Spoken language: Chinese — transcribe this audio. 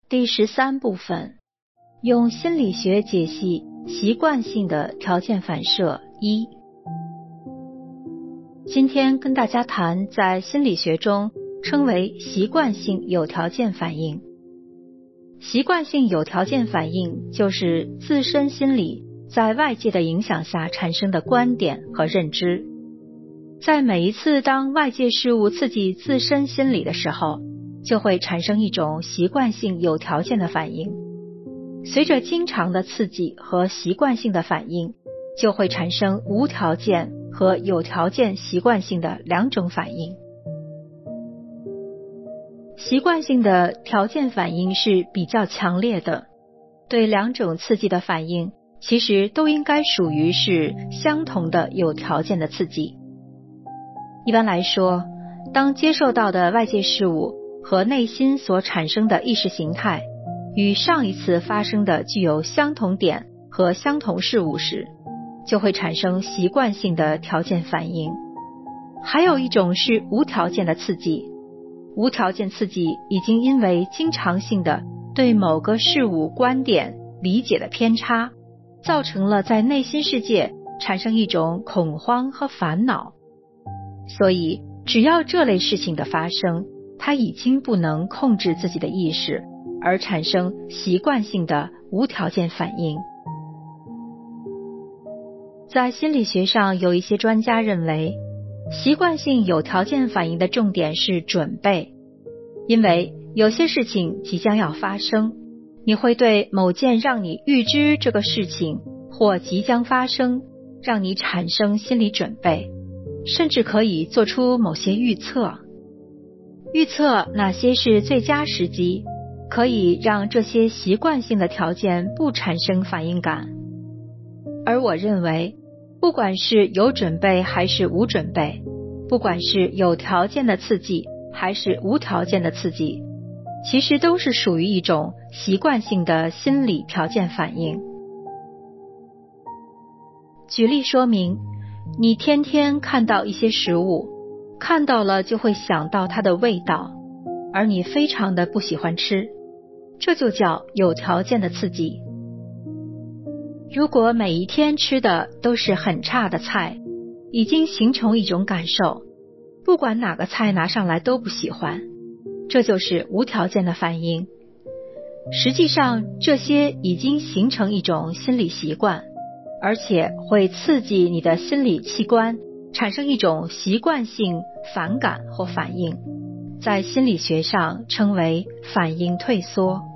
第13部分，用心理学解析习惯性的条件反射1。今天跟大家谈在心理学中称为习惯性有条件反应。习惯性有条件反应就是自身心理在外界的影响下产生的观点和认知。在每一次当外界事物刺激自身心理的时候，就会产生一种习惯性有条件的反应。随着经常的刺激和习惯性的反应，就会产生无条件和有条件习惯性的两种反应。习惯性的条件反应是比较强烈的，对两种刺激的反应其实都应该属于是相同的有条件的刺激。一般来说，当接受到的外界事物和内心所产生的意识形态与上一次发生的具有相同点和相同事物时，就会产生习惯性的条件反应。还有一种是无条件的刺激，无条件刺激已经因为经常性的对某个事物观点理解的偏差，造成了在内心世界产生一种恐慌和烦恼。所以只要这类事情的发生，他已经不能控制自己的意识，而产生习惯性的无条件反应。在心理学上，有一些专家认为，习惯性有条件反应的重点是准备，因为有些事情即将要发生，你会对某件让你预知这个事情或即将发生，让你产生心理准备，甚至可以做出某些预测。预测哪些是最佳时机，可以让这些习惯性的条件不产生反应感。而我认为，不管是有准备还是无准备，不管是有条件的刺激还是无条件的刺激，其实都是属于一种习惯性的心理条件反应。举例说明，你天天看到一些食物，看到了就会想到它的味道，而你非常的不喜欢吃，这就叫有条件的刺激。如果每一天吃的都是很差的菜，已经形成一种感受，不管哪个菜拿上来都不喜欢，这就是无条件的反应。实际上，这些已经形成一种心理习惯，而且会刺激你的心理器官产生一种习惯性反感或反应，在心理学上称为反应退缩。